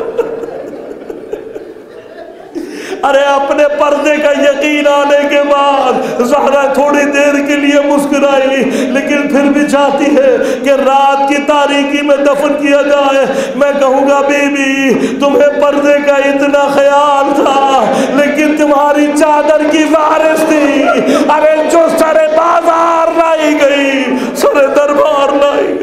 ارے اپنے پردے کا یقین آنے کے بعد زہرا تھوڑی دیر کے لیے مسکرائی، لیکن پھر بھی چاہتی ہے کہ رات کی تاریکی میں دفن کیا جائے۔ میں کہوں گا بی بی تمہیں پردے کا اتنا خیال تھا، لیکن تمہاری چادر کی وارث تھی۔ ارے جو سر بازار لائی گئی، سر دربار لائی گئی۔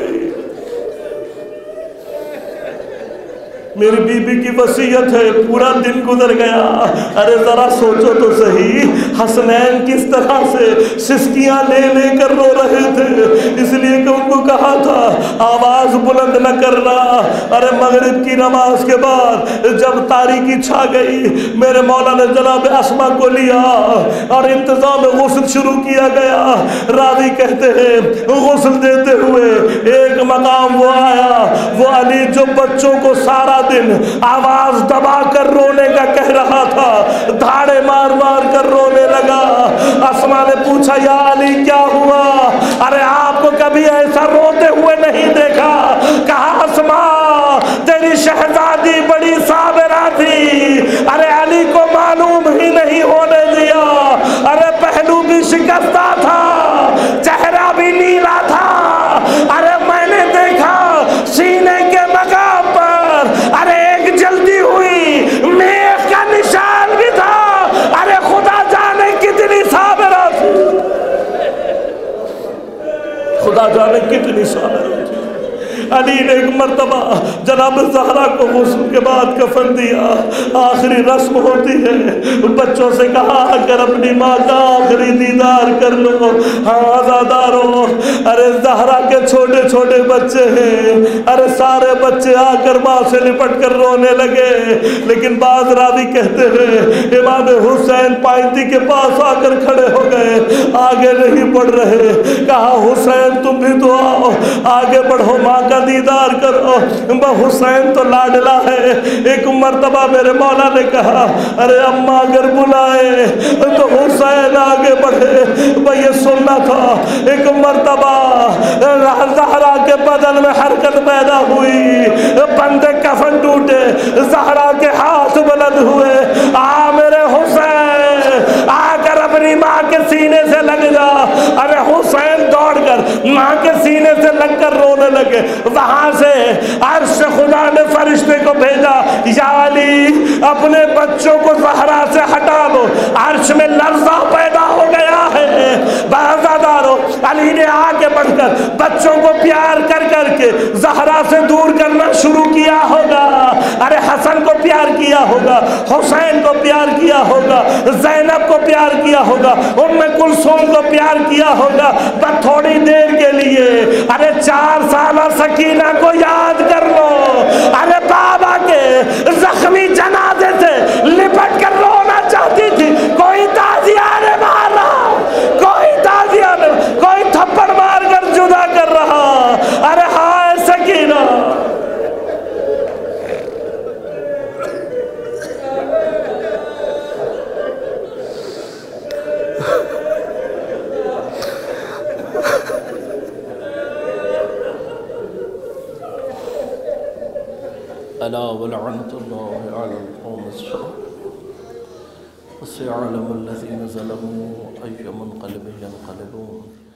میری بی بی کی وصیت ہے، پورا دن گزر گیا۔ ارے ذرا سوچو تو صحیح، حسنین کس طرح سے سسکیاں لے لے کر رو رہے تھے، اس لیے کہ ان کو کہا تھا آواز بلند نہ کرنا۔ ارے مغرب کی نماز کے بعد جب تاریکی چھا گئی، میرے مولا نے جناب اسما کو لیا اور انتظام غسل شروع کیا گیا۔ راوی کہتے ہیں غسل دیتے ہوئے ایک مقام وہ آیا، وہ علی جو بچوں کو سارا دن آواز دبا کر رونے کا کہہ رہا تھا، دھاڑے مار مار کر رونے لگا۔ اسما نے پوچھا یا علی کیا ہوا؟ ارے آپ کو کبھی ایسا روتے ہوئے نہیں دیکھا۔ کہا اسما تیری شہزادی بڑی صابرہ تھی، ارے علی کو معلوم ہی نہیں ہونے دیا۔ ارے پہلو بھی شکستہ تھا، چہرہ بھی نیلا تھا، ارے میں نے دیکھا سینے کے مقام پر ارے ایک جلدی ہوئی میخ کا نشان بھی تھا۔ ارے خدا جانے کتنی صابرہ تھی، خدا جانے کتنی صابرہ تھی۔ علی نے ایک مرتبہ جناب زہرا کو غسل کے بعد کفن دیا، آخری رسم ہوتی ہے، بچوں سے کہا اگر اپنی ماں کا آخری دیدار کر لو، ہاں آزادارو۔ ارے زہرا کے چھوٹے چھوٹے بچے ہیں، ارے سارے بچے آ کر ماں سے لپٹ کر رونے لگے، لیکن بعض راوی کہتے ہیں امام حسین پائنتی کے پاس آ کر کھڑے ہو گئے، آگے نہیں بڑھ رہے۔ کہا حسین تم بھی تو آؤ، آگے بڑھو، ماں کا دیدار کرو، حسین تو لاڈلا ہے۔ ایک مرتبہ میرے مولا نے کہا ارے اماں اگر بلائے تو حسین آگے بڑھے، بھئی یہ سننا تھا۔ ایک مرتبہ زہرا کے بدن میں حرکت پیدا ہوئی، بندے کفن ٹوٹے، زہرا کے ہاتھ بلند ہوئے، آ میرے حسین آ کر اپنی ماں کے سینے سے لگ جا۔ ارے حسین دوڑ کر ماں کے سینے سے لگ کر رونے لگے۔ وہاں سے عرش سے خدا نے فرشتے کو بھیجا، یا علی اپنے بچوں کو زہرا سے ہٹا لو۔ عرش میں لرزہ پیدا ہو گیا ہے، بازادارو۔ علی نے آگے بڑھ کر بچوں کو پیار کر کر کے زہرا سے دور کرنا شروع کیا ہوگا۔ ارے حسن کو پیار کیا ہوگا، حسین کو پیار کیا ہوگا، زینب کو پیار کیا ہوگا، ام کلثوم کو پیار کیا ہوگا، بس تھوڑی دیر کے لیے ارے چار سالہ سکینہ کو یاد کر لو۔ ارے بابا کے زخمی جنازے سے لپٹ کر رونا چاہتی تھی، کوئی تازیہ نے مارا، کوئی تازیہ نے، کوئی تھپڑ مار کر جدا کر رہا۔ ارے ہائے سکینہ، ألا ولعنة الله على القوم الظالمين وسيعلم الذين ظلموا أي منقلب ينقلبون